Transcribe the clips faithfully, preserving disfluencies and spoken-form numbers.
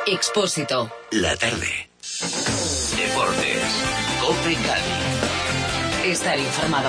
Expósito. La tarde. Deportes. COPE Cádiz. Estar informado.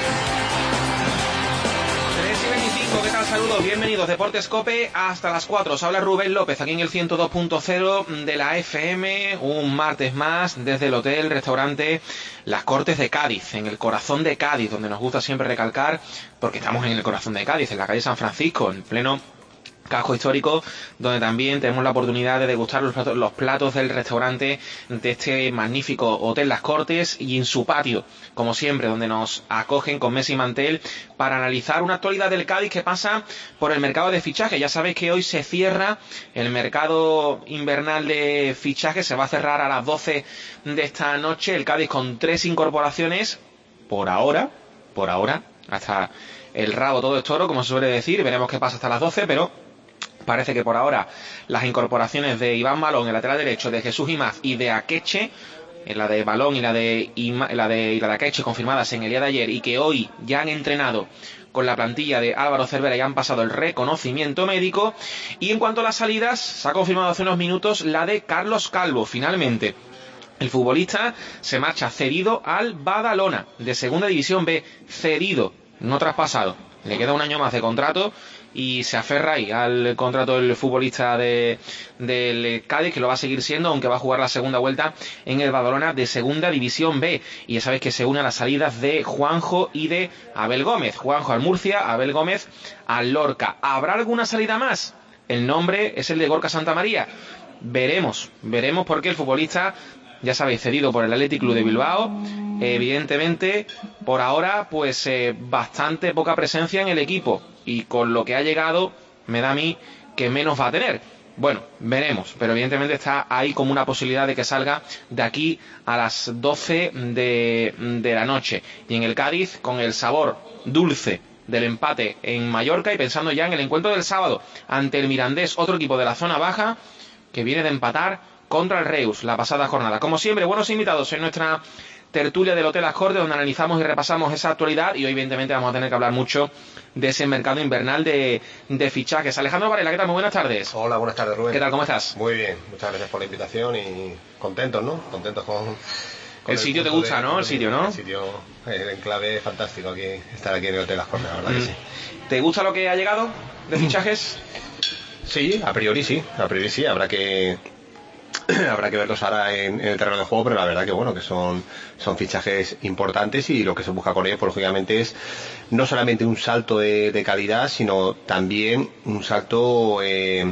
tres y veinticinco, ¿qué tal? Saludos, bienvenidos. Deportes COPE hasta las cuatro. Os habla Rubén López aquí en el ciento dos punto cero de la F M. Un martes más desde el hotel, restaurante Las Cortes de Cádiz, en el corazón de Cádiz, donde nos gusta siempre recalcar, porque estamos en el corazón de Cádiz, en la calle San Francisco, en pleno casco histórico, donde también tenemos la oportunidad de degustar los platos, los platos del restaurante de este magnífico Hotel Las Cortes, y en su patio, como siempre, donde nos acogen con mesa y mantel para analizar una actualidad del Cádiz que pasa por el mercado de fichajes. Ya sabéis que hoy se cierra el mercado invernal de fichajes, se va a cerrar a las doce de esta noche, el Cádiz con tres incorporaciones, por ahora, por ahora, hasta el rabo todo es toro, como se suele decir, veremos qué pasa hasta las doce, pero parece que por ahora las incorporaciones de Iván Malón, el lateral derecho, de Jesús Imaz y de Akeche, en la de Balón y la de, Ima, la de, y la de Akeche confirmadas en el día de ayer, y que hoy ya han entrenado con la plantilla de Álvaro Cervera y han pasado el reconocimiento médico. Y en cuanto a las salidas, se ha confirmado hace unos minutos la de Carlos Calvo. Finalmente, el futbolista se marcha cedido al Badalona, de Segunda División B, cedido, no traspasado. Le queda un año más de contrato y se aferra ahí al contrato del futbolista de, del Cádiz, que lo va a seguir siendo, aunque va a jugar la segunda vuelta en el Badalona de Segunda División B. Y ya sabéis que se une a las salidas de Juanjo y de Abel Gómez. Juanjo al Murcia, Abel Gómez al Lorca. ¿Habrá alguna salida más? El nombre es el de Gorka Santamaría. Veremos, veremos, porque el futbolista, ya sabéis, cedido por el Athletic Club de Bilbao, evidentemente por ahora pues eh, bastante poca presencia en el equipo, y con lo que ha llegado me da a mí que menos va a tener. Bueno, veremos, pero evidentemente está ahí como una posibilidad de que salga de aquí a las doce de, de la noche. Y en el Cádiz, con el sabor dulce del empate en Mallorca, y pensando ya en el encuentro del sábado ante el Mirandés, otro equipo de la zona baja que viene de empatar contra el Reus la pasada jornada. Como siempre, buenos invitados en nuestra tertulia del Hotel Las Cortes, donde analizamos y repasamos esa actualidad, y hoy evidentemente vamos a tener que hablar mucho de ese mercado invernal de, de fichajes. Alejandro Varela, ¿qué tal? Muy buenas tardes. Hola, buenas tardes, Rubén. ¿Qué tal? ¿Cómo estás? Muy bien, muchas gracias por la invitación y contentos, ¿no? Contentos con... con el, el sitio te gusta, de, ¿no? El sitio, ¿no? El sitio, el enclave fantástico, aquí, estar aquí en el Hotel Las Cortes, la verdad mm. que sí. ¿Te gusta lo que ha llegado de fichajes? Sí, a priori sí, a priori sí, habrá que... habrá que verlos ahora en, en el terreno de juego, pero la verdad que bueno, que son, son fichajes importantes, y lo que se busca con ellos, pues lógicamente, es no solamente un salto de, de calidad, sino también un salto eh,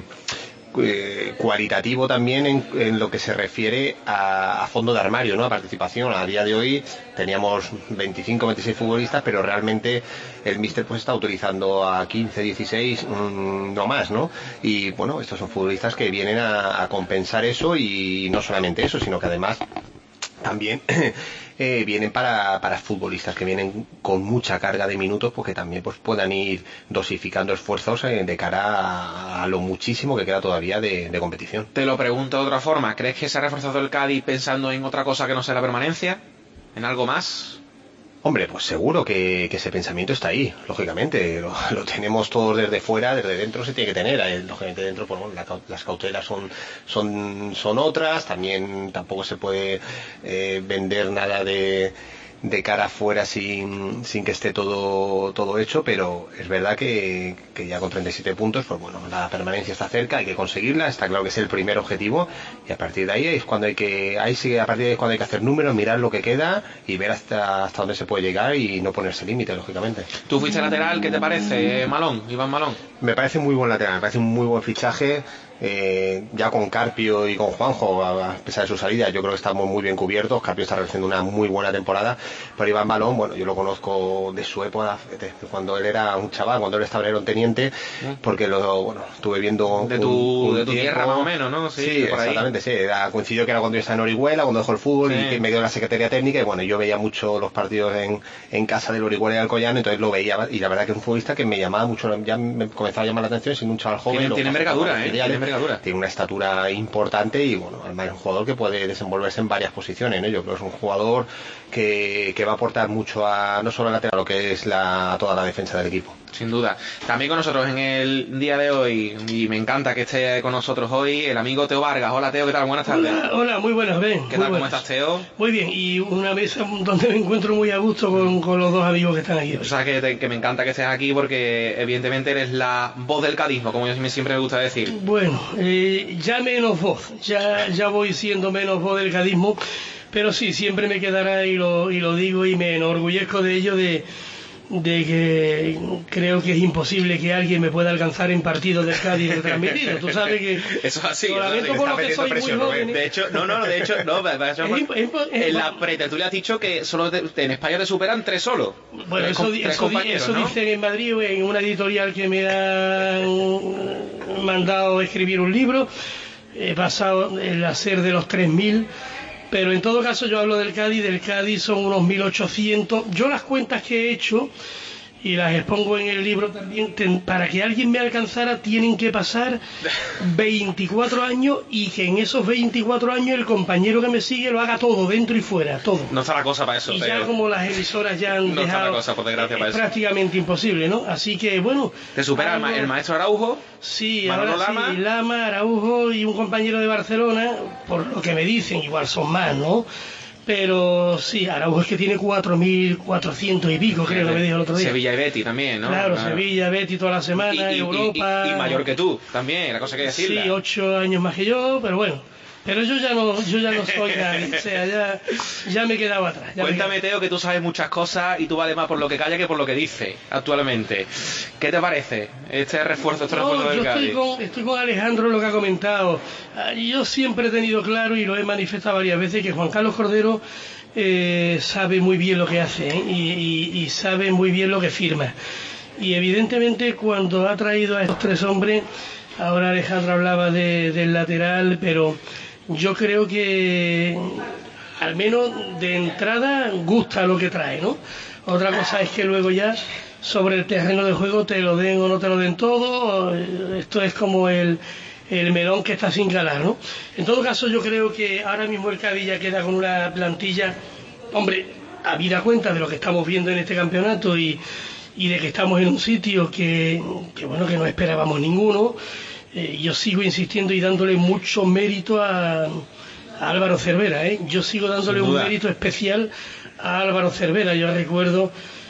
eh, cualitativo también en, en lo que se refiere a, a fondo de armario, ¿no? A participación. A día de hoy teníamos veinticinco, veintiséis futbolistas, pero realmente el míster pues está utilizando a quince, dieciséis, mmm, no más, ¿no? Y bueno, estos son futbolistas que vienen a, a compensar eso, y no solamente eso, sino que además también eh, vienen para, para futbolistas que vienen con mucha carga de minutos, porque también pues puedan ir dosificando esfuerzos eh, de cara a, a lo muchísimo que queda todavía de, de competición. Te lo pregunto de otra forma, ¿crees que se ha reforzado el Cádiz pensando en otra cosa que no sea la permanencia? ¿En algo más? Hombre, pues seguro que, que ese pensamiento está ahí, lógicamente, lo, lo tenemos todos desde fuera, desde dentro se tiene que tener, eh, lógicamente dentro pues, bueno, la, las cautelas son, son, son otras, también tampoco se puede eh, vender nada de, de cara afuera sin, sin que esté todo, todo hecho, pero es verdad que, que ya con treinta y siete puntos, pues bueno, la permanencia está cerca, hay que conseguirla, está claro que es el primer objetivo, y a partir de ahí es cuando hay que, ahí sí, a partir de ahí es cuando hay que hacer números, mirar lo que queda y ver hasta, hasta dónde se puede llegar, y no ponerse límite, lógicamente. Tú fuiste lateral, ¿qué te parece, Malón, Iván Malón? Me parece muy buen lateral, me parece un muy buen fichaje. Eh, ya con Carpio y con Juanjo, a pesar de su salida, yo creo que estamos muy bien cubiertos. Carpio está realizando una muy buena temporada, pero Iván Balón, bueno, yo lo conozco de su época, de cuando él era un chaval, cuando él estaba, era un teniente, porque lo, bueno, estuve viendo de tu, un, un de tu tierra más o menos, ¿no? Sí, sí, por exactamente, ahí. Sí, era, coincidió que era cuando yo estaba en Orihuela, cuando dejó el fútbol, sí. Y que me dio la Secretaría Técnica, y bueno, yo veía mucho los partidos en, en casa del Orihuela y Alcoyano, entonces lo veía, y la verdad que es un futbolista que me llamaba mucho, ya me comenzaba a llamar la atención, siendo un chaval joven. Tiene, tiene envergadura, ¿eh? Tiene envergadura. Tiene una estatura importante, y bueno, además es un jugador que puede desenvolverse en varias posiciones, ¿no? Yo creo que es un jugador que, que va a aportar mucho a, no solo a la lateral, lo que es la, a toda la defensa del equipo. Sin duda. También con nosotros en el día de hoy, y me encanta que esté con nosotros hoy, el amigo Teo Vargas. Hola Teo, ¿qué tal? Buenas tardes. Hola, hola, muy buenas, Ben. ¿Qué tal? ¿Cómo estás, Teo? Muy bien, y una mesa donde me encuentro muy a gusto con, con los dos amigos que están aquí hoy. O sea, que, te, que me encanta que estés aquí porque evidentemente eres la voz del cadismo, como yo siempre me gusta decir. Bueno, eh, ya menos voz, ya, ya voy siendo menos voz del cadismo, pero sí, siempre me quedará y lo, y lo digo y me enorgullezco de ello, de... de que creo que es imposible que alguien me pueda alcanzar en partidos del Cádiz retransmitido. Tú sabes que... Eso es así. Lo lamento por lo que soy muy joven. De hecho, no, no, de hecho, no. Es, es, en la pretertulia has dicho que solo te, en España te superan tres solo. Bueno, tres, eso, tres eso, eso ¿no? dicen en Madrid, en una editorial que me han mandado escribir un libro, he pasado el hacer de los tres mil. Pero en todo caso yo hablo del Cádiz, del Cádiz son unos mil ochocientos. Yo las cuentas que he hecho, y las expongo en el libro también, ten, para que alguien me alcanzara tienen que pasar veinticuatro años y que en esos veinticuatro años el compañero que me sigue lo haga todo, dentro y fuera, todo. No está la cosa para eso. Y pero... ya como las emisoras ya han no dejado, está la cosa, por desgracia, para es eso. prácticamente imposible, ¿no? Así que bueno... ¿Te supera algo... el maestro Araujo? Sí, Manolo ahora Lama. sí, Lama, Araujo y un compañero de Barcelona, por lo que me dicen, igual son más, ¿no? Pero sí, Araujo es que tiene cuatro mil cuatrocientos y pico, creo que me dijo el otro día. Sevilla y Betty también, ¿no? Claro, claro. Sevilla, Betty toda la semana, y, y, Europa... Y, y, y mayor que tú, también, la cosa que decirla. Sí, ocho años más que yo, pero bueno... Pero yo ya no, yo ya no soy nadie, o sea, ya, ya me he quedado atrás. Cuéntame, Teo, que tú sabes muchas cosas y tú vales más por lo que calla que por lo que dice actualmente. ¿Qué te parece este refuerzo, este no, refuerzo del yo Cádiz? Estoy con, estoy con Alejandro en lo que ha comentado. Yo siempre he tenido claro y lo he manifestado varias veces que Juan Carlos Cordero eh, sabe muy bien lo que hace, ¿eh? y, y, y sabe muy bien lo que firma. Y evidentemente cuando ha traído a estos tres hombres, ahora Alejandro hablaba de, del lateral, pero... yo creo que al menos de entrada gusta lo que trae, ¿no? Otra cosa es que luego ya sobre el terreno de juego te lo den o no te lo den todo. Esto es como el, el melón que está sin calar, ¿no? En todo caso yo creo que ahora mismo el Cádiz ya queda con una plantilla, hombre, habida cuenta de lo que estamos viendo en este campeonato y, y de que estamos en un sitio que, que bueno, que no esperábamos ninguno. Eh, yo sigo insistiendo y dándole mucho mérito a, a Álvaro Cervera, ¿eh? Yo sigo dándole un mérito especial a Álvaro Cervera. Yo recuerdo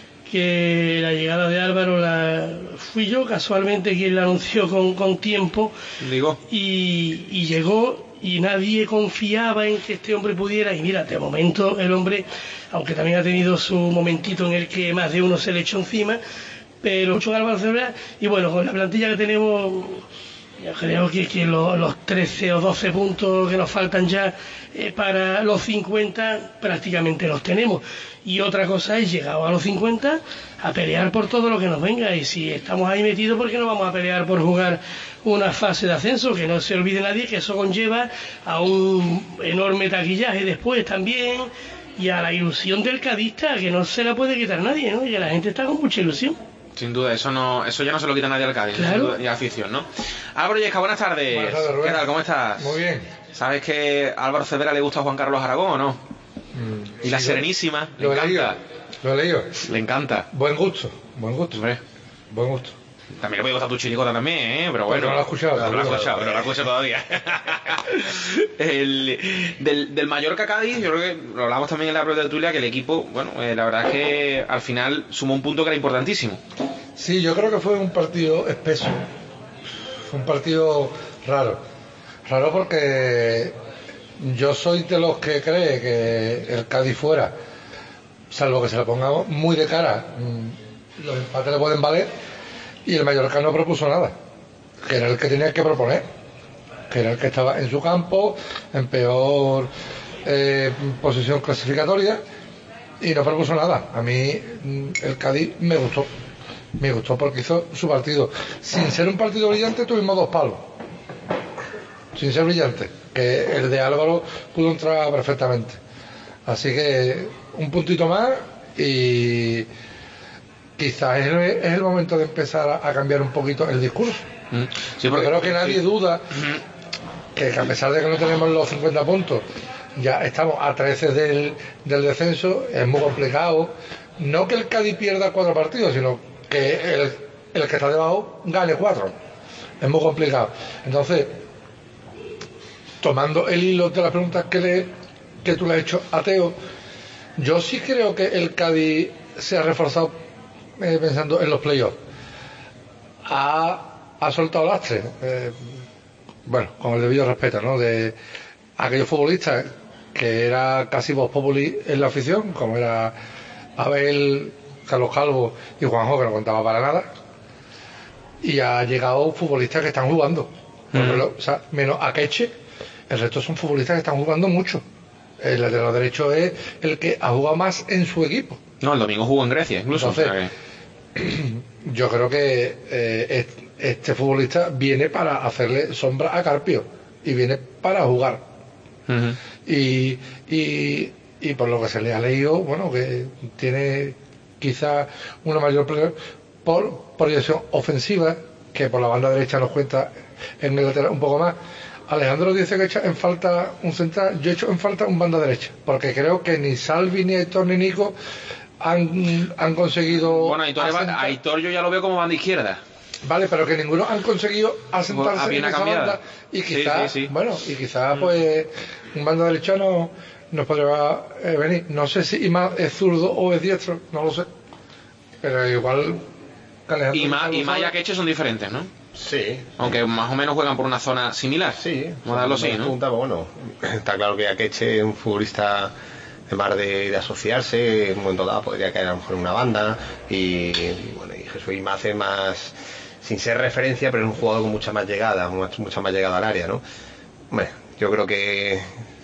que la llegada de Álvaro la fui yo casualmente quien la anunció con, con tiempo. Digo. Y, y llegó y nadie confiaba en que este hombre pudiera, y mira, de momento el hombre, aunque también ha tenido su momentito en el que más de uno se le echó encima, pero mucho Álvaro Cervera, y bueno, con la plantilla que tenemos... yo creo que, que lo, los trece o doce puntos que nos faltan ya eh, para los cincuenta prácticamente los tenemos. Y otra cosa es, llegado a los cincuenta, a pelear por todo lo que nos venga. Y si estamos ahí metidos, ¿por qué no vamos a pelear por jugar una fase de ascenso? Que no se olvide nadie que eso conlleva a un enorme taquillaje después también, y a la ilusión del cadista, que no se la puede quitar nadie, ¿no? Y la gente está con mucha ilusión. Sin duda, eso no, eso ya no se lo quita nadie al Cádiz, claro. Y a afición, ¿no? Álvaro Yesca, buenas tardes. Buenas tardes, Rubén. ¿Qué tal? ¿Cómo estás? Muy bien. ¿Sabes que a Álvaro Cervera le gusta a Juan Carlos Aragón o no? Mm, y la sí, Serenísima, lo, le lo encanta. Lo he leído. Le encanta. Buen gusto, buen gusto. Hombre. Buen gusto. También le puede gustar tu chiricota también, ¿eh? Pero bueno. Pues no lo he escuchado. No lo he escuchado, pero no lo he escuchado todavía. el, del, del Mallorca Cádiz, yo creo que lo hablamos también en la tertulia, que el equipo, bueno, eh, la verdad es que al final sumó un punto que era importantísimo. Sí, yo creo que fue un partido espeso. Fue un partido raro. Raro porque yo soy de los que cree que el Cádiz fuera, salvo que se lo pongamos muy de cara, los empates le pueden valer, y el Mallorca no propuso nada, que era el que tenía que proponer, que era el que estaba en su campo, en peor eh, posición clasificatoria, y no propuso nada. A mí el Cádiz me gustó. Me gustó porque hizo su partido. Sin ser un partido brillante, tuvimos dos palos. Sin ser brillante. Que el de Álvaro pudo entrar perfectamente. Así que un puntito más y quizás es el, es el momento de empezar a, a cambiar un poquito el discurso. Mm. Sí, porque, Yo creo que nadie sí. duda mm. que, que a pesar de que no tenemos los cincuenta puntos, ya estamos a trece del, del descenso. Es muy complicado. No que el Cádiz pierda cuatro partidos, sino que el el que está debajo gane cuatro. Es muy complicado. Entonces, tomando el hilo de las preguntas que, le, que tú le has hecho a Teo, yo sí creo que el Cádiz se ha reforzado eh, pensando en los playoffs. Ha, ha soltado lastre, eh, bueno, con el debido respeto, ¿no? De aquellos futbolistas que era casi voz populi en la afición, como era Abel, Carlos Calvo y Juanjo, que no contaba para nada, y ha llegado futbolistas que están jugando, mm. lo, o sea, menos Akeche, el resto son futbolistas que están jugando mucho. El lateral derecho es el que ha jugado más en su equipo. No, el domingo jugó en Grecia, incluso. Entonces, o sea que... yo creo que eh, este futbolista viene para hacerle sombra a Carpio y viene para jugar. Uh-huh. y, y, y por lo que se le ha leído, bueno, que tiene quizá una mayor pro, por proyección ofensiva, que por la banda derecha nos cuenta en el lateral un poco más. Alejandro dice que echa en falta un central, yo echo en falta un banda derecha, porque creo que ni Salvi, ni Aitor, ni Nico han, han conseguido... Bueno, Aitor, asentar... Aitor yo ya lo veo como banda izquierda. Vale, pero que ninguno han conseguido asentarse pues, en esa cambiada. banda, y quizás, sí, sí, sí. bueno, y quizás pues un banda derecha no nos podría eh, venir. No sé si Imad es zurdo o es diestro, no lo sé, pero igual que Alejandro Imad y Maya Queche son diferentes, ¿no? Sí. Aunque más o menos juegan por una zona similar. Sí. Vamos a darlo así, ¿no? Punta, bueno, está claro que Akeche es un futbolista en mar de, de asociarse, en un momento dado podría caer a lo mejor en una banda, y, y bueno, y Jesús Imad hace más, sin ser referencia, pero es un jugador con mucha más llegada, mucha, mucha más llegada al área, ¿no? Hombre, yo creo que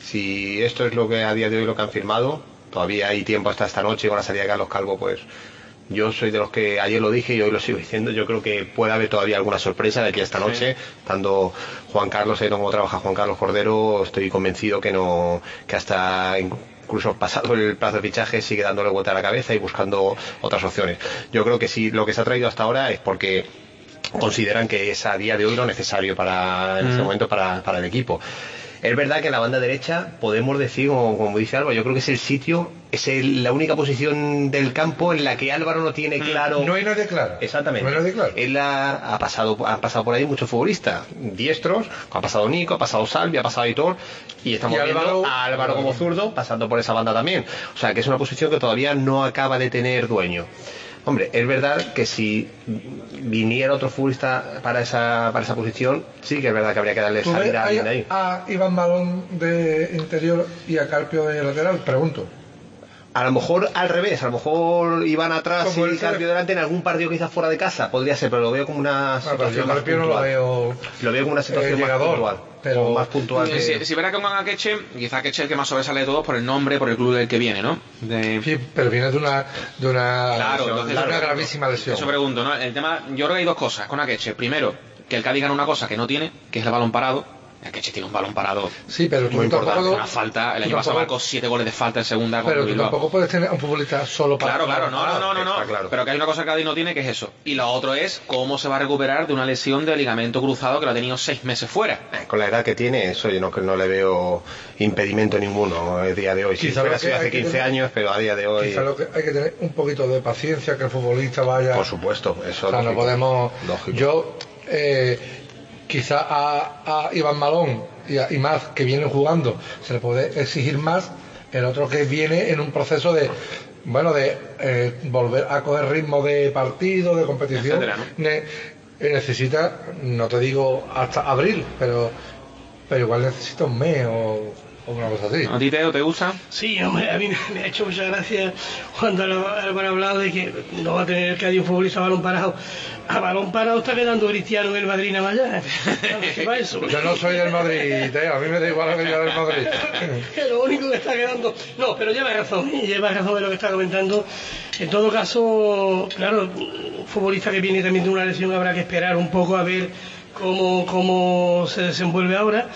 si esto es lo que a día de hoy lo que han firmado, todavía hay tiempo hasta esta noche con la salida de Carlos Calvo, pues yo soy de los que ayer lo dije y hoy lo sigo diciendo. Yo creo que puede haber todavía alguna sorpresa de aquí a esta noche. Sí. Tanto Juan Carlos, eh, como trabaja Juan Carlos Cordero, estoy convencido que no, que hasta incluso pasado el plazo de fichaje sigue dándole vuelta a la cabeza y buscando otras opciones. Yo creo que sí, lo que se ha traído hasta ahora es porque consideran que es a día de hoy lo necesario para, en mm. este momento para, para el equipo. Es verdad que en la banda derecha podemos decir, como, como dice Álvaro, yo creo que es el sitio, es el, la única posición del campo en la que Álvaro no tiene claro. No hay nadie claro. Exactamente. No hay nadie claro. Él ha, ha pasado, ha pasado por ahí muchos futbolistas diestros, ha pasado Nico, ha pasado Salvi, ha pasado Aitor, y estamos y viendo Álvaro, a Álvaro como zurdo pasando por esa banda también. O sea que es una posición que todavía no acaba de tener dueño. Hombre, es verdad que si viniera otro futbolista para esa para esa posición, sí que es verdad que habría que darle salida a alguien de ahí. A Iván Malón de interior y a Carpio de lateral, pregunto. A lo mejor al revés, a lo mejor Iván atrás y Carpio delante en algún partido quizás fuera de casa, podría ser, pero lo veo como una situación más puntual. No lo, veo, lo veo como una situación eh, más puntual. Pero más puntual que... si, si verá que pongan a Queche, quizá Queche es el que más sobresale de todos por el nombre, por el club del que viene, ¿no? De... Sí, pero viene de una de una, claro, lesión, entonces, de una gravísima lesión. Eso pregunto, ¿no? El tema, yo creo que hay dos cosas con Akeche. Primero, que el Cádiz gana una cosa que no tiene, que es el balón parado. Akeche tiene un balón parado. Sí, pero tú muy tampoco, importante. Una falta. El año pasado marcó siete goles de falta en segunda. Pero tú tampoco puedes tener a un futbolista solo para. Claro, claro, no, no, no, no, no. Claro. Pero que hay una cosa que Cádiz no tiene, que es eso. Y lo otro es cómo se va a recuperar de una lesión de ligamento cruzado que lo ha tenido seis meses fuera. Con la edad que tiene, eso yo no, no le veo impedimento ninguno a día de hoy. Si fuera sido hace quince tener, años, pero a día de hoy. Quizá lo que hay que tener un poquito de paciencia, que el futbolista vaya. Por supuesto, eso. O sea, lógico, no podemos. Lógico. Yo, eh, quizá a, a Iván Malón y, a, y más que vienen jugando se le puede exigir más. El otro que viene en un proceso de bueno de eh, volver a coger ritmo de partido, de competición, etcétera, ¿no? ne, necesita, no te digo hasta abril, pero pero igual necesita un mes o, o una cosa así. ¿A ti, Teo, te gusta? Sí, hombre, a mí me ha hecho mucha gracia cuando Álvaro ha hablado de que no va a tener que hay un futbolista a balón parado. A balón parado está quedando Cristiano en el Madrid nada más ya. Yo no soy del Madrid, Teo, a mí me da igual que yo del Madrid. Es lo único que está quedando. No, pero lleva razón, lleva razón de lo que está comentando. En todo caso, claro, un futbolista que viene también de una lesión habrá que esperar un poco a ver cómo, cómo se desenvuelve ahora.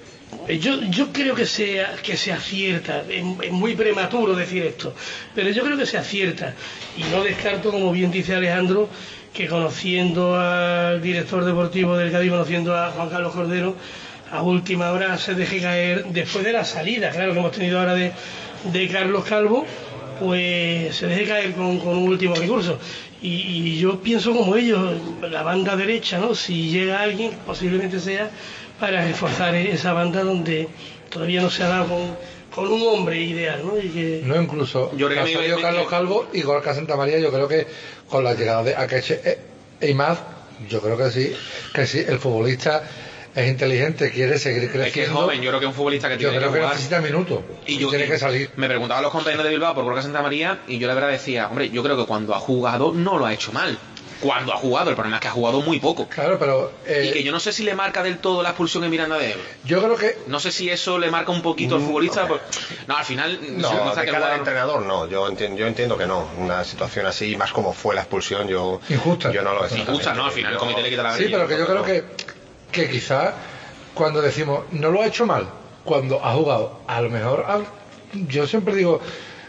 Yo, yo creo que se, que se acierta, es, es muy prematuro decir esto, pero yo creo que se acierta y no descarto, como bien dice Alejandro, que conociendo al director deportivo del Cádiz, conociendo a Juan Carlos Cordero, a última hora se deje caer, después de la salida, claro, que hemos tenido ahora de, de Carlos Calvo, pues se deje caer con, con un último recurso. Y, y yo pienso como ellos, la banda derecha, ¿no? Si llega alguien, posiblemente sea para reforzar esa banda donde todavía no se ha dado con, con un hombre ideal, ¿no? Y que... No, incluso yo creo que ha salido Carlos Calvo y Gorka Santamaría. Yo creo que con la llegada de Akeche e, e Imaz, yo creo que sí, que sí, el futbolista es inteligente, quiere seguir creciendo. Es que es joven, yo creo que es un futbolista que yo tiene creo que que jugar. necesita minutos Y y yo tiene y que salir. Me preguntaban los compañeros de Bilbao por Gorka Santamaría y yo la verdad decía, hombre, yo creo que cuando ha jugado no lo ha hecho mal. Cuando ha jugado, el problema es que ha jugado muy poco. Claro, pero... Eh, y que yo no sé si le marca del todo la expulsión en Miranda de Ebro. Yo creo que... No sé si eso le marca un poquito al futbolista. Pues, no, al final... No, no, de que cara al jugador... entrenador no. Yo entiendo, yo entiendo que no. Una situación así, más como fue la expulsión, yo... Injusta. Yo no lo veo. Injusta, no, al final el comité le quita la Sí, pero que yo creo que, que quizás cuando decimos no lo ha hecho mal, cuando ha jugado, a lo mejor... Ha, yo siempre digo,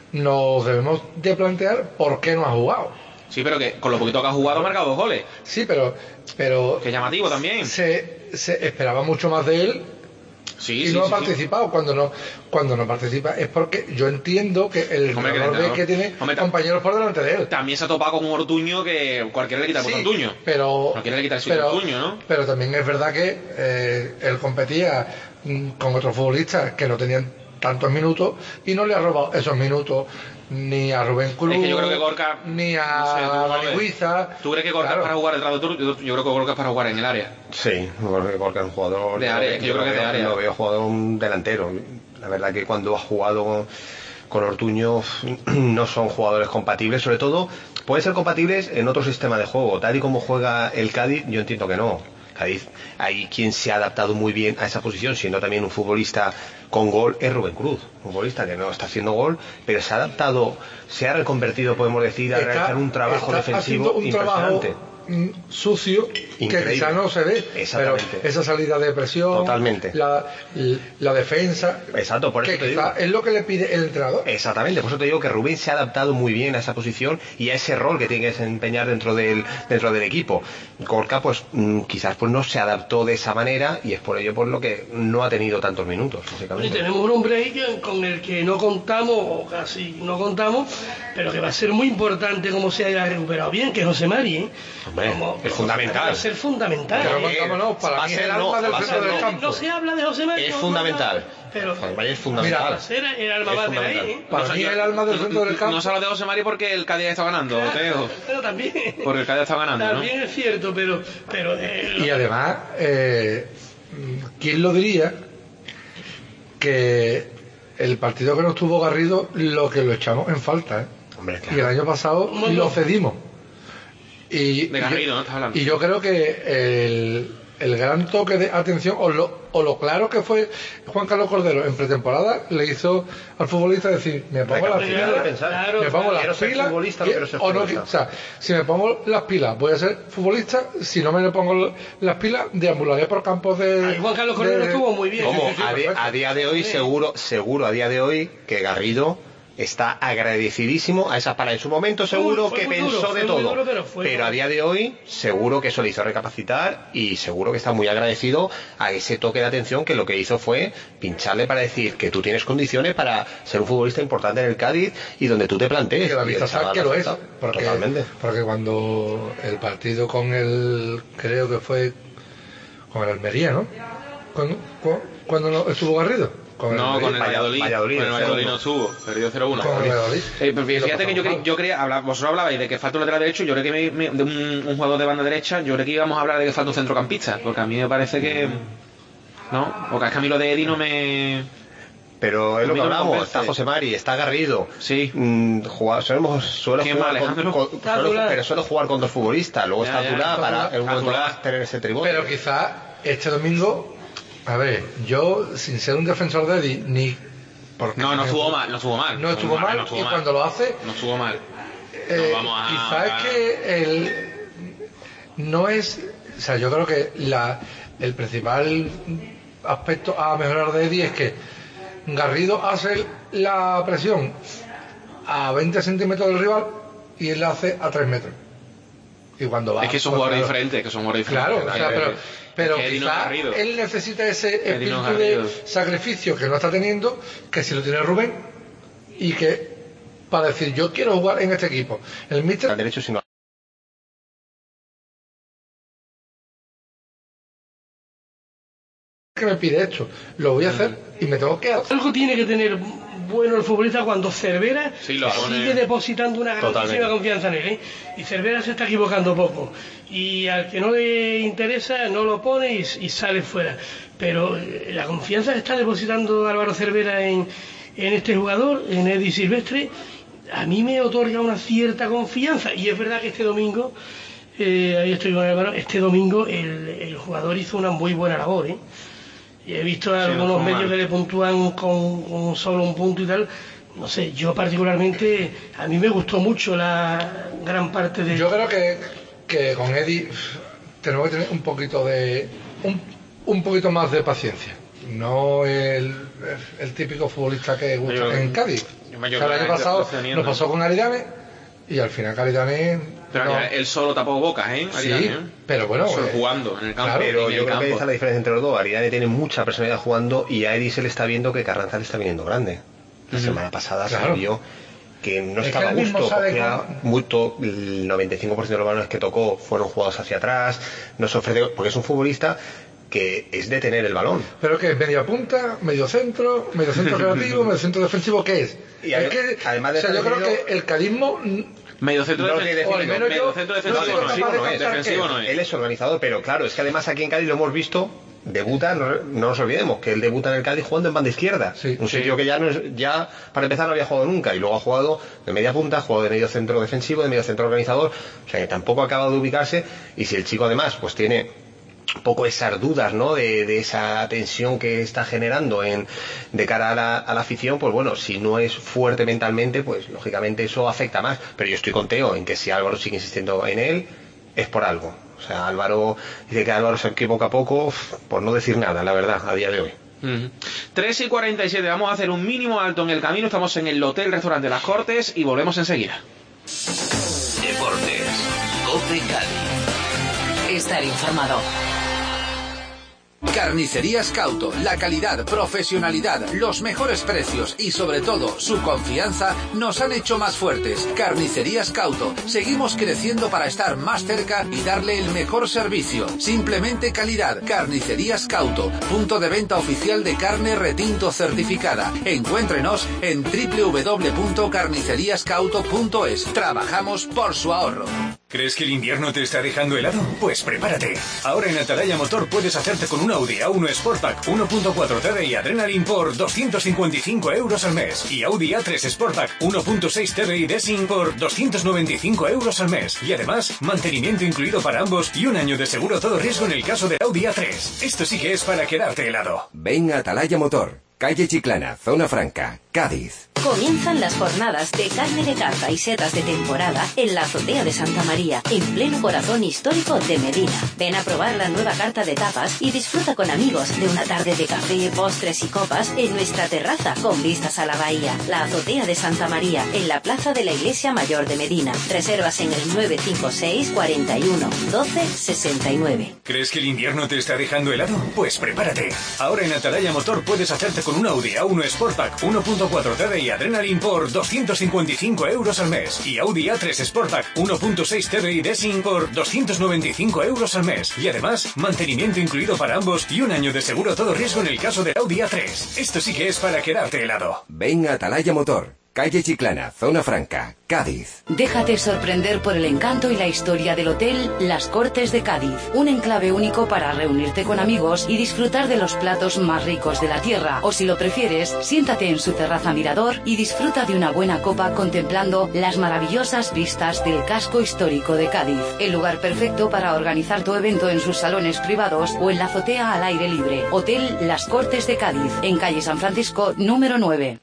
nos debemos de plantear por qué no ha jugado. Sí, pero que con lo poquito que ha jugado ha marcado dos goles. Sí, pero... pero que llamativo también. Se, se esperaba mucho más de él sí, y sí, no sí, ha participado. Sí. Cuando no cuando no participa es porque yo entiendo que el Hombre, error que de que tiene Hombre, compañeros por delante de él. También se ha topado con un Ortuño que cualquiera le quita Sí, por Ortuño. Pero, no quiere quitar el sitio Ortuño, ¿no? Pero también es verdad que eh, él competía mm, con otros futbolistas que no tenían tantos minutos y no le ha robado esos minutos ni a Rubén Cruz, es que yo creo que Gorka, ni a no sé, Dani Huiza. ¿Tú crees que Gorka claro. es para jugar detrás de Tur? Yo creo que Gorka es para jugar en el área. Sí, porque Gorka es un jugador de área, yo, yo creo que es de área. Lo veo jugador un delantero. La verdad que cuando ha jugado con, con Ortuño no son jugadores compatibles, sobre todo pueden ser compatibles en otro sistema de juego, tal y como juega el Cádiz, yo entiendo que no. Cádiz, hay quien se ha adaptado muy bien a esa posición, siendo también un futbolista con gol, es Rubén Cruz, un futbolista que no está haciendo gol, pero se ha adaptado, se ha reconvertido, podemos decir, a está, realizar un trabajo defensivo un impresionante. Trabajo sucio increíble, que quizá no se ve, pero esa salida de presión, totalmente, la, la defensa, exacto, por eso que te quizá digo. es lo que le pide el entrenador. Exactamente, por eso te digo que Rubén se ha adaptado muy bien a esa posición y a ese rol que tiene que desempeñar dentro del dentro del equipo. Gorka pues mmm, quizás pues no se adaptó de esa manera y es por ello por lo que no ha tenido tantos minutos, básicamente. Y tenemos un hombre ahí que, con el que no contamos o casi no contamos, pero que va a ser muy importante como se haya recuperado bien, que es José Mari, ¿eh? Hombre, como, es fundamental. Va a ser fundamental. Pero contamos, no, para mí es el alma del centro del campo. No se habla de José Mari. Es fundamental. Pero es fundamental. Mira, será el alma mater ahí, ¿eh? Para no, mí yo, el alma del centro del campo. No se habla de José Mari porque el Cádiz está ganando, claro, Teo. Pero también. Porque el Cádiz está ganando, también ¿no? es cierto, pero. pero eh, y además, eh, ¿quién lo diría? Que el partido que nos tuvo Garrido, lo que lo echamos en falta, ¿eh? Hombre, claro. Y el año pasado bueno, lo cedimos. Y, de Garrido, y yo, ¿no? Estás hablando. Y yo creo que el, el gran toque de atención, o lo, o lo claro que fue Juan Carlos Cordero en pretemporada, le hizo al futbolista decir, me pongo las pilas, claro, me pongo claro, las quiero ser pilas, futbolista, que- no quiero ser o no, futbolista. o sea, si me pongo las pilas voy a ser futbolista, si no me pongo las pilas deambularé por campos de... Ahí Juan Carlos Cordero de- estuvo muy bien. Como Sí, sí, sí, a, di- perfecto. a día de hoy, seguro, seguro a día de hoy, que Garrido está agradecidísimo a esa para en su momento seguro Fue que muy pensó duro, fue de muy todo, duro, pero fue- a día de hoy seguro que eso le hizo recapacitar y seguro que está muy agradecido a ese toque de atención que lo que hizo fue pincharle para decir que tú tienes condiciones para ser un futbolista importante en el Cádiz y donde tú te plantees. que la Y vista el chaval sabe que lo es, aceptado. porque, Totalmente. porque cuando el partido con el, creo que fue con el Almería, ¿no? Cuando, cu- cuando no estuvo Garrido. Con No, Almería. con el Valladolid. Valladolid, Con el Valladolid cero uno. no estuvo. Perdió cero uno. Con el Valladolid. Eh, pero fíjate Lo que yo, pasamos cre- mal. yo creía, habla- vosotros hablabais de que falta un lateral derecho, yo creo que me- me- de un, un jugador de banda derecha, yo creo que íbamos a hablar de que falta un centrocampista, porque a mí me parece que... No, porque es que a mí lo de Edi no me... Pero es lo A mí que no me hablamos, convence. está José Mari, está Garrido. Sí. Mm, jugar, solemos, suele ¿Quién jugar más, con, Alejandro? con- Está suele- Tula. pero suele jugar con dos futbolistas, luego Ya, está ya, Tula está para Tula. en un momento Tula. dado tener ese tribote. Pero quizás este domingo, a ver, yo sin ser un defensor de Eddie, ni... porque No, no estuvo mal, no estuvo mal. No estuvo mal, no estuvo y mal. cuando lo hace, No estuvo mal. eh, No, vamos a- quizás es que el, no es... O sea, yo creo que la, el principal aspecto a mejorar de Eddie es que Garrido hace la presión a veinte centímetros del rival y él la hace a tres metros. Y cuando va... Es que son pues, jugadores claro, diferentes, que son jugadores Claro, diferentes. o sea, pero, pero Es que Eddie no es quizá Garrido. él necesita ese Eddie no es espíritu de Garrido. sacrificio que no está teniendo, que si lo tiene Rubén, y que para decir, yo quiero jugar en este equipo. El míster... derecho, sino que me pide esto, lo voy a hacer y me tengo que hacer. Algo tiene que tener bueno el futbolista cuando Cervera sí, lo pone... sigue depositando una grandísima Totalmente. confianza en él, ¿eh? Y Cervera se está equivocando poco y al que no le interesa no lo pone y, y sale fuera, pero eh, la confianza que está depositando Álvaro Cervera en, en este jugador, en Eddie Silvestre, a mí me otorga una cierta confianza. Y es verdad que este domingo, eh, ahí estoy con Álvaro, este domingo el, el jugador hizo una muy buena labor, ¿eh? Y he visto sí, algunos no medios mal. que le puntúan con, con solo un punto y tal. No sé, yo particularmente, a mí me gustó mucho la gran parte de... Yo creo que, que con Eddie tenemos que tener un poquito de un, un poquito más de paciencia. No el, el típico futbolista que gusta Yo- en Cádiz. yo O sea, el creo año que pasado lo está teniendo. nos pasó con Aridane y al final Aridane... Pero no. mira, él solo tapó bocas, ¿eh? Sí, Aridane, ¿eh? pero bueno, Solo eh, jugando en el campo. claro, pero en yo el creo que ahí campo. está la diferencia entre los dos. Aridane tiene mucha personalidad jugando y a Eddie se le está viendo que Carranza le está viniendo grande. La Ujú. semana pasada Claro. se vio que no Es estaba que a él mismo gusto, sabe cogía cómo- mucho, el noventa y cinco por ciento de los balones que tocó fueron jugados hacia atrás, no se ofrece, porque es un futbolista que es de tener el balón. Pero que es media punta, medio centro, medio centro creativo, medio centro defensivo, ¿qué es? Y es ade- que, además de o sea, yo estar creo definido- que el cadismo Medio centro No defensivo. tiene o al menos Medio yo centro no defensivo soy no, capaz sí, de no es. captar Defensivo que- no es. Él es organizador, pero claro, es que además aquí en Cádiz lo hemos visto, debuta, no, no nos olvidemos, que él debuta en el Cádiz jugando en banda izquierda, Sí, un sí. sitio que ya, no es- ya para empezar no había jugado nunca, y luego ha jugado de media punta, ha jugado de medio centro defensivo, de medio centro organizador, o sea que tampoco ha acabado de ubicarse, y si el chico además pues tiene un poco esas dudas, ¿no? De, de esa tensión que está generando en, de cara a la, a la afición, pues bueno, si no es fuerte mentalmente, pues lógicamente eso afecta más. Pero yo estoy con Teo en que si Álvaro sigue insistiendo en él, es por algo. O sea, Álvaro dice que Álvaro se equivoca poco, por no decir nada, la verdad, a día de hoy. Ujú. tres y cuarenta y siete, vamos a hacer un mínimo alto en el camino. Estamos en el Hotel Restaurante Las Cortes y volvemos enseguida. Deportes. COPE Cádiz. Estar informado. Carnicerías Cauto, la calidad, profesionalidad, los mejores precios y sobre todo su confianza nos han hecho más fuertes. Carnicerías Cauto, seguimos creciendo para estar más cerca y darle el mejor servicio. Simplemente calidad. Carnicerías Cauto, punto de venta oficial de carne retinto certificada. Encuéntrenos en doble u doble u doble u punto carnicerías cauto punto es. Trabajamos por su ahorro. ¿Crees que el invierno te está dejando helado? Pues prepárate. Ahora en Atalaya Motor puedes hacerte con un Audi A uno Sportback uno punto cuatro T D I Adrenaline por doscientos cincuenta y cinco euros al mes y Audi A tres Sportback uno punto seis T D I Design por doscientos noventa y cinco euros al mes y además mantenimiento incluido para ambos y un año de seguro todo riesgo en el caso de Audi A tres. Esto sí que es para quedarte helado. Ven a Atalaya Motor, calle Chiclana, Zona Franca, Cádiz. Comienzan las jornadas de carne de caza y setas de temporada en la azotea de Santa María, en pleno corazón histórico de Medina. Ven a probar la nueva carta de tapas y disfruta con amigos de una tarde de café, postres y copas en nuestra terraza con vistas a la bahía. La azotea de Santa María, en la plaza de la Iglesia Mayor de Medina. Reservas en el nueve cinco seis, cuarenta y uno, doce, sesenta y nueve. ¿Crees que el invierno te está dejando helado? Pues prepárate. Ahora en Atalaya Motor puedes hacerte con un Audi A uno Sportback uno punto cuatro T D I Adrenaline por doscientos cincuenta y cinco euros al mes y Audi A tres Sportback uno punto seis T D I Design por doscientos noventa y cinco euros al mes y además mantenimiento incluido para ambos y un año de seguro todo riesgo en el caso de Audi A tres. Esto sí que es para quedarte helado. Ven a Atalaya Motor, calle Chiclana, Zona Franca, Cádiz. Déjate sorprender por el encanto y la historia del hotel Las Cortes de Cádiz, un enclave único para reunirte con amigos y disfrutar de los platos más ricos de la tierra, o si lo prefieres, siéntate en su terraza mirador y disfruta de una buena copa contemplando las maravillosas vistas del casco histórico de Cádiz, el lugar perfecto para organizar tu evento en sus salones privados o en la azotea al aire libre. Hotel Las Cortes de Cádiz, en calle San Francisco número nueve.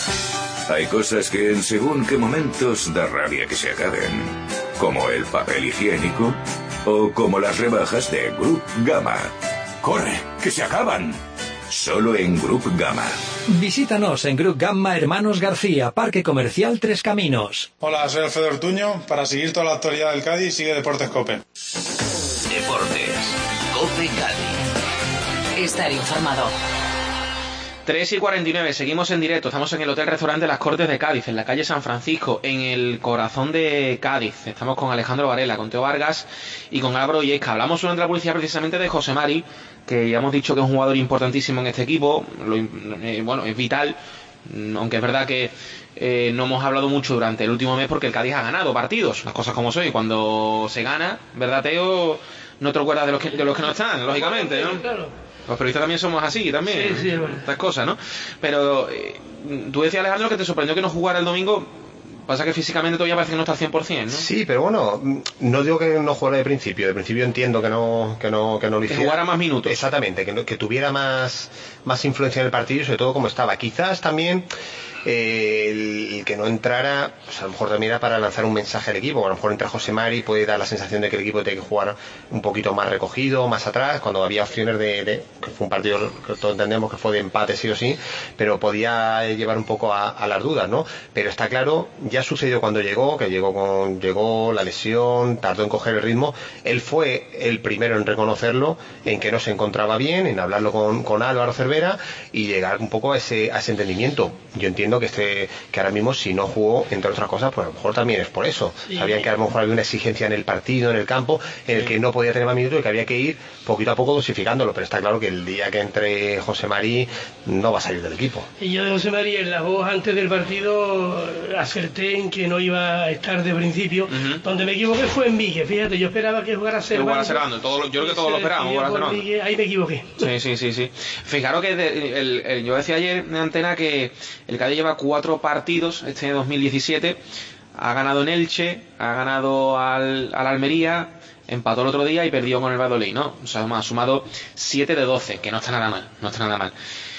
Hay cosas que en según qué momentos da rabia que se acaben, como el papel higiénico o como las rebajas de Group Gamma. ¡Corre, que se acaban! Solo en Group Gamma. Visítanos en Group Gamma Hermanos García, Parque Comercial Tres Caminos. Hola, soy Alfredo Ortuño. Para seguir toda la actualidad del Cádiz, sigue Deportes COPE. Deportes. COPE Cádiz. Estar informado. tres y cuarenta y nueve, seguimos en directo, estamos en el Hotel Restaurante Las Cortes de Cádiz, en la calle San Francisco, en el corazón de Cádiz. Estamos con Alejandro Varela, con Teo Vargas y con Álvaro Illesca. Hablamos durante la publicidad precisamente de José Mari, que ya hemos dicho que es un jugador importantísimo en este equipo, lo, eh, bueno, es vital, aunque es verdad que eh, no hemos hablado mucho durante el último mes porque el Cádiz ha ganado partidos, las cosas como son, y cuando se gana, ¿verdad, Teo? No te recuerdas de los que, de los que no están, lógicamente, ¿no? Claro. Los periodistas también somos así, también. Sí, sí, bueno. Estas cosas, ¿no? Pero eh, tú decías, Alejandro, que te sorprendió que no jugara el domingo. Pasa que físicamente todavía parece que no está al cien por cien, ¿no? Sí, pero bueno, no digo que no jugara de principio. De principio entiendo que no que no, que no lo hiciera. Que jugara más minutos. Exactamente, que, no, que tuviera más, más influencia en el partido y sobre todo como estaba. Quizás también eh, el, el que no entrara, pues a lo mejor también era para lanzar un mensaje al equipo. A lo mejor entra José Mari, puede dar la sensación de que el equipo tiene que jugar un poquito más recogido, más atrás, cuando había opciones de, de que fue un partido que todos entendemos que fue de empate sí o sí, pero podía llevar un poco a, a las dudas, ¿no? Pero está claro, ya sucedió cuando llegó, que llegó con llegó la lesión, tardó en coger el ritmo. Él fue el primero en reconocerlo, en que no se encontraba bien, en hablarlo con, con Álvaro Cervera y llegar un poco a ese, a ese entendimiento. Yo entiendo que este que ahora mismo si no jugó, entre otras cosas, pues a lo mejor también es por eso. Sí. Sabían que a lo mejor había una exigencia en el partido, en el campo, en el que no podía tener más minutos y que había que ir poquito a poco dosificándolo, pero está claro que el día que entre José Mari no va a salir del equipo. Y yo de José Mari en la voz antes del partido acerté en que no iba a estar de principio. Uh-huh. Donde me equivoqué fue en Miguel, fíjate, yo esperaba que jugara Servando. Servando. Todo, yo creo que todos lo esperábamos. Miguel, ahí me equivoqué. Sí, sí, sí, sí. Fijaros que de, el, el, yo decía ayer en Antena que el Cádiz lleva cuatro partidos este dos mil diecisiete, ha ganado en Elche, ha ganado al, al Almería, empató el otro día y perdió con el Valladolid, ¿no? O sea, ha sumado siete de doce, que no está nada mal, no está nada mal.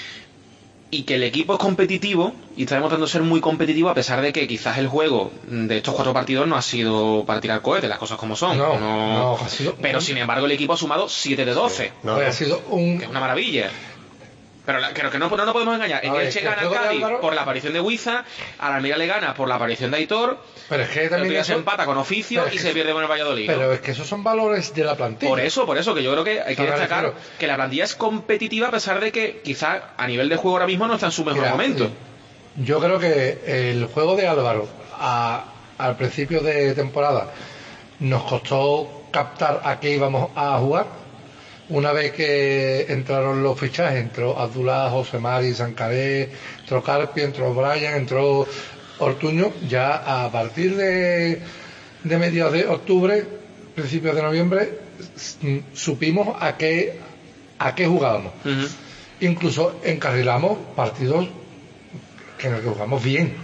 Y que el equipo es competitivo y está demostrando ser muy competitivo a pesar de que quizás el juego de estos cuatro partidos no ha sido para tirar cohetes, las cosas como son. No, no, no ha sido pero un... sin embargo el equipo ha sumado siete de doce. No, no. Ha sido un... que es una maravilla. Pero la, creo que no, no nos podemos engañar. El Elche gana al Cádiz Álvaro... por la aparición de Huiza, a la Almería le gana por la aparición de Aitor, pero es que también eso... se empata con Oficio y se eso... pierde con el Valladolid. Pero ¿no? Es que esos son valores de la plantilla. Por eso, por eso, que yo creo que hay que claro, destacar claro. que la plantilla es competitiva a pesar de que quizás a nivel de juego ahora mismo no está en su mejor Mira, momento. Yo creo que el juego de Álvaro a, al principio de temporada nos costó captar a qué íbamos a jugar. Una vez que entraron los fichajes, entró Abdullah, José Mari, Sancaré, entró Carpio, entró Brian, entró Ortuño, ya a partir de, de mediados de octubre, principios de noviembre, supimos a qué, a qué jugábamos. Uh-huh. Incluso encarrilamos partidos en los que jugamos bien.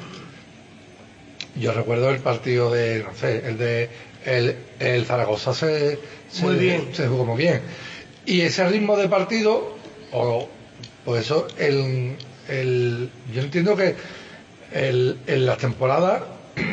Yo recuerdo el partido de, no sé, el de el, el Zaragoza se, se, muy bien. se jugó muy bien. Y ese ritmo de partido, o por eso el, el yo entiendo que el, en las temporadas,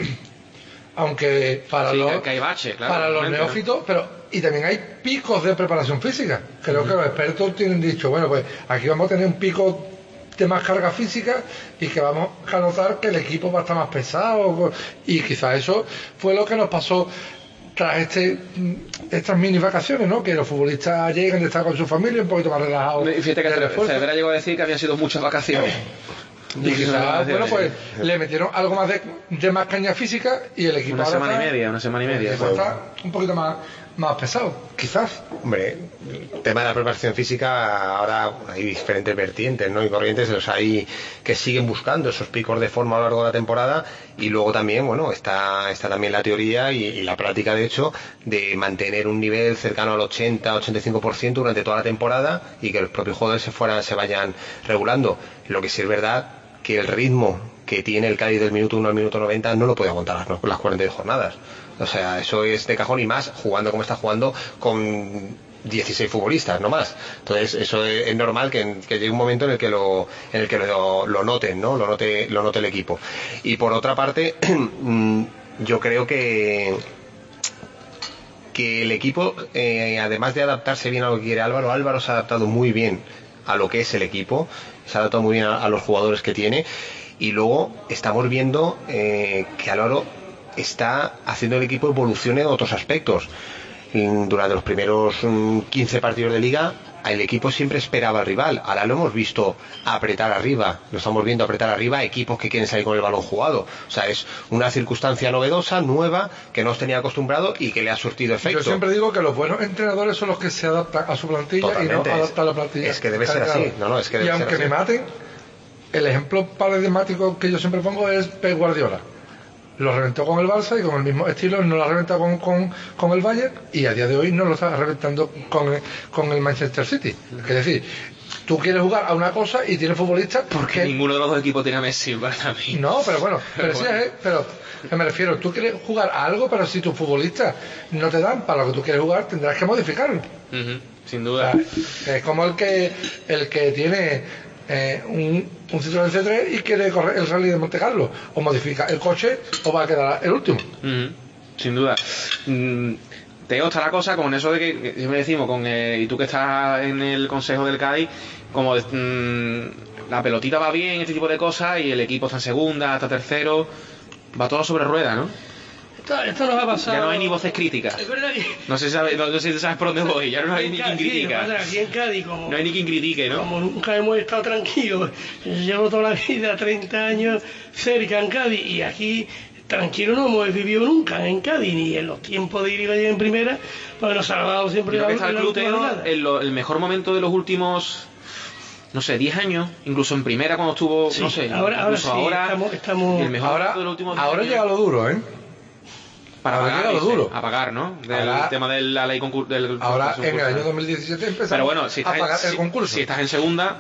aunque para sí, los que hay bache, claro, para los neófitos, pero y también hay picos de preparación física. Creo uh-huh. que los expertos tienen dicho, bueno, pues aquí vamos a tener un pico de más carga física y que vamos a notar que el equipo va a estar más pesado, y quizás eso fue lo que nos pasó tras este estas mini vacaciones, ¿no? Que los futbolistas lleguen de estar con su familia un poquito más relajados. Y fíjate que Cervera llegó a decir que habían sido muchas vacaciones. Y quizás, bueno, pues le metieron algo más de, de más caña física y el equipo una ahora semana está, y media, una semana y media. Está un poquito más, más pesado, quizás. Hombre, el tema de la preparación física, ahora hay diferentes vertientes, ¿no? Y corrientes, los hay que siguen buscando esos picos de forma a lo largo de la temporada, y luego también, bueno, está, está también la teoría y, y la práctica, de hecho, de mantener un nivel cercano al ochenta a ochenta y cinco por ciento durante toda la temporada y que los propios jugadores se fueran, se vayan regulando. Lo que sí es verdad que el ritmo que tiene el Cádiz del minuto uno al minuto noventa no lo puede aguantar las, las cuarenta y dos jornadas. O sea, eso es de cajón, y más jugando como está jugando con dieciséis futbolistas, no más. Entonces, eso es, es normal que, que llegue un momento en el que lo en el que lo, lo noten, ¿no? Lo note, lo note el equipo. Y por otra parte, yo creo que que el equipo, eh, además de adaptarse bien a lo que quiere Álvaro, Álvaro se ha adaptado muy bien a lo que es el equipo, se ha adaptado muy bien a, a los jugadores que tiene, y luego estamos viendo eh, que Álvaro está haciendo el equipo evolucione en otros aspectos. Durante los primeros quince partidos de liga el equipo siempre esperaba al rival. Ahora lo hemos visto apretar arriba, lo estamos viendo apretar arriba equipos que quieren salir con el balón jugado. O sea, es una circunstancia novedosa, nueva, que no os tenía acostumbrado y que le ha surtido efecto. Yo siempre digo que los buenos entrenadores son los que se adaptan a su plantilla. Totalmente. Y no adaptan a la plantilla. Es que debe ser así. No, no, es que debe y aunque ser así. me maten, el ejemplo paradigmático que yo siempre pongo es Pep Guardiola. Lo reventó con el Barça y con el mismo estilo no lo ha reventado con, con, con el Bayern, y a día de hoy no lo está reventando con el, con el Manchester City. Es decir, tú quieres jugar a una cosa y tienes futbolistas porque... Ninguno de los dos equipos tiene a Messi para mí. No, pero bueno, pero, pero, bueno. Sí, ¿eh? pero me refiero, tú quieres jugar a algo, pero si tus futbolistas no te dan para lo que tú quieres jugar, tendrás que modificarlo. Uh-huh, sin duda. O sea, es como el que el que tiene... Eh, un, un Citroën C tres y quiere correr el Rally de Monte Carlo, o modifica el coche o va a quedar el último. Uh-huh. Sin duda. Mm, Teo, está la cosa con eso de que, que siempre decimos, con eh, y tú que estás en el consejo del Cádiz, como mm, la pelotita va bien, este tipo de cosas, y el equipo está en segunda, está tercero, va todo sobre ruedas, ¿no? Esto, esto nos ha pasado. Ya no hay ni voces críticas. Es verdad que... No sé si sabes, no, no sé si sabes por dónde voy. Ya no hay ni quien critica. Sí, aquí en Cádiz, como, no hay ni quien critique, ¿no? Como nunca hemos estado tranquilos. Llevo toda la vida, treinta años cerca en Cádiz, y aquí tranquilo no hemos vivido nunca en Cádiz, ni en los tiempos de ir y venir en primera, porque nos ha dado siempre la, la, está el, club, Teo, el, el mejor momento de los últimos... no sé, diez años, incluso en primera cuando estuvo, sí, no sé, ahora, ahora sí, ahora estamos, estamos... el mejor ahora, de los últimos ahora llega lo duro, ¿eh? Para ahora pagar, lo dice, duro. a pagar, ¿no? Del ahora, tema de la ley concurso del ahora en el año dos mil diecisiete empezamos Pero bueno, si estás a pagar en, el concurso. Si, si estás en segunda...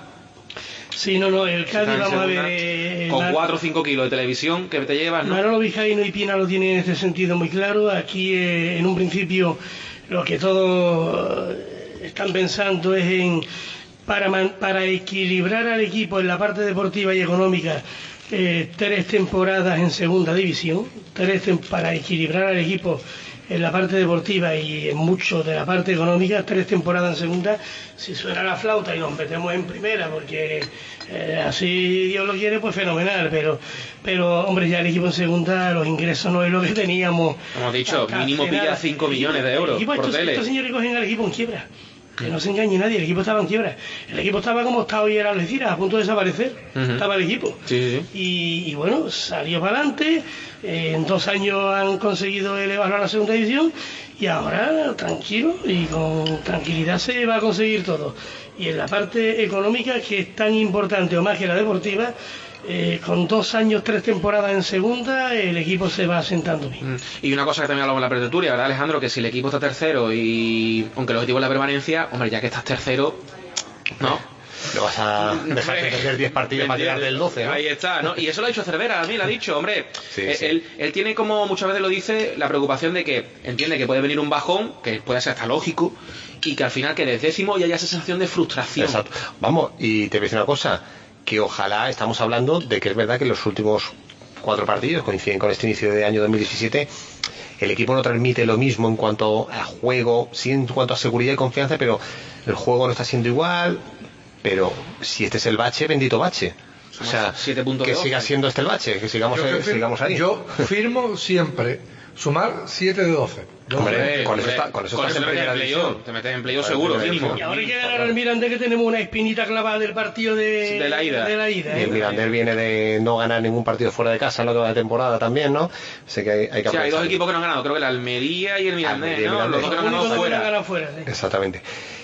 Sí, no, no, el Cádiz, si vamos segunda, a ver... Eh, con Mar... cuatro o cinco kilos de televisión que te llevas, ¿no? Manolo Vizcaíno y Pina lo tienen en este sentido muy claro. Aquí, eh, en un principio, lo que todos están pensando es en... Para, man, para equilibrar al equipo en la parte deportiva y económica, eh, tres temporadas en segunda división, tres tem para equilibrar al equipo en la parte deportiva y en mucho de la parte económica, tres temporadas en segunda. Si suena la flauta y nos metemos en primera, porque eh, así Dios lo quiere, pues fenomenal, pero pero hombre, ya el equipo en segunda, los ingresos no es lo que teníamos. Hemos dicho, mínimo pilla cinco millones de euros por estos, tele. Estos señores cogen al equipo en quiebra. Que no se engañe nadie, el equipo estaba en quiebra. El equipo estaba como está hoy en Algeciras, a punto de desaparecer. Uh-huh. Estaba el equipo. Sí, sí, sí. Y, y bueno, salió para adelante. Eh, en dos años han conseguido elevarlo a la segunda división. Y ahora, tranquilo y con tranquilidad se va a conseguir todo. Y en la parte económica, que es tan importante o más que la deportiva, Eh, con dos años, tres temporadas en segunda, el equipo se va asentando bien. Mm. Y una cosa que también hablamos en la pretertulia, ¿verdad, Alejandro? Que si el equipo está tercero y aunque el objetivo es la permanencia, hombre, ya que estás tercero, ¿no? Lo vas a dejar de perder diez partidos para tirar del doce, ¿no? Ahí está, ¿no? Y eso lo ha dicho Cervera, a mí lo ha dicho, hombre. Sí, él, sí. Él, él tiene, como muchas veces lo dice, la preocupación de que entiende que puede venir un bajón, que puede ser hasta lógico, y que al final quedes décimo y haya esa sensación de frustración. Exacto. Vamos, y te voy a decir una cosa, que ojalá, estamos hablando de que es verdad que los últimos cuatro partidos coinciden con este inicio de año dos mil diecisiete, el equipo no transmite lo mismo en cuanto a juego, sí en cuanto a seguridad y confianza, pero el juego no está siendo igual. Pero si este es el bache, bendito bache. O sea, que siga siendo este el bache, que sigamos, yo, eh, sigamos ahí. Yo firmo siempre sumar siete de doce. Hombre, con eso, hombre, está, con eso con estás eso en primera división. Te metes en playoff seguro, mínimo. Y ahora hay que ganar al Mirandés, que tenemos una espinita clavada del partido de, de la ida. De la ida ¿eh? Y el Mirandés viene de no ganar ningún partido fuera de casa en lo que va de temporada también, ¿no? Sé que hay, hay que sí, hay dos equipos que no han ganado, creo que el Almería y el Mirandés, Almería, ¿no? Mirandés. Los dos que no han ganado fuera. Ganan fuera sí. Exactamente.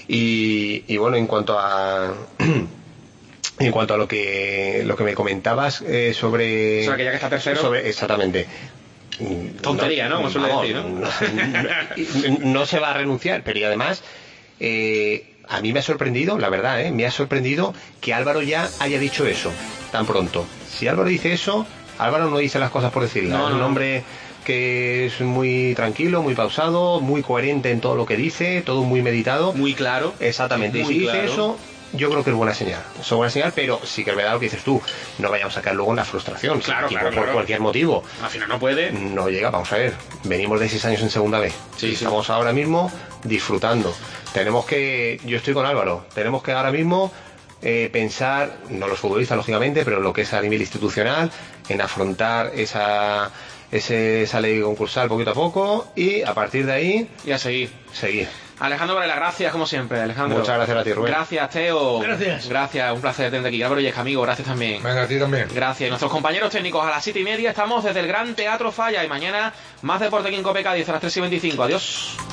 Y, y bueno, en cuanto a... En cuanto a lo que lo que me comentabas eh, sobre... O sea, que ya que está tercero... Sobre, exactamente. Tontería, ¿no? Como suele vamos, decir, ¿no? No, no, no se va a renunciar, pero y además... Eh, a mí me ha sorprendido, la verdad, ¿eh? Me ha sorprendido que Álvaro ya haya dicho eso tan pronto. Si Álvaro dice eso, Álvaro no dice las cosas por decirlas. No, es un no. hombre que es muy tranquilo, muy pausado, muy coherente en todo lo que dice, todo muy meditado. Muy claro. Exactamente. Muy y si dice claro. eso... Yo creo que es buena señal, es buena señal, pero sí que es verdad lo que dices tú, no vayamos a caer luego en la frustración, Claro, si claro, por claro. cualquier motivo Al final no puede. no llega, vamos a ver, venimos de seis años en segunda B, Sí, sí. estamos ahora mismo disfrutando, tenemos que, yo estoy con Álvaro, tenemos que ahora mismo eh, pensar, no los futbolistas lógicamente, pero en lo que es a nivel institucional, en afrontar esa, ese, esa ley concursal poquito a poco y a partir de ahí, Y a seguir. seguir. Alejandro Varela, gracias como siempre, Alejandro. Muchas gracias a ti, Rubén. Gracias, Teo. Gracias. Gracias, un placer tenerte aquí. Álvaro Yesca, amigo, gracias también. Venga, a ti también. Gracias. Y nuestros compañeros técnicos a las siete y media estamos desde el Gran Teatro Falla y mañana más deporte aquí en Cope Cádiz a las tres y veinticinco. Adiós.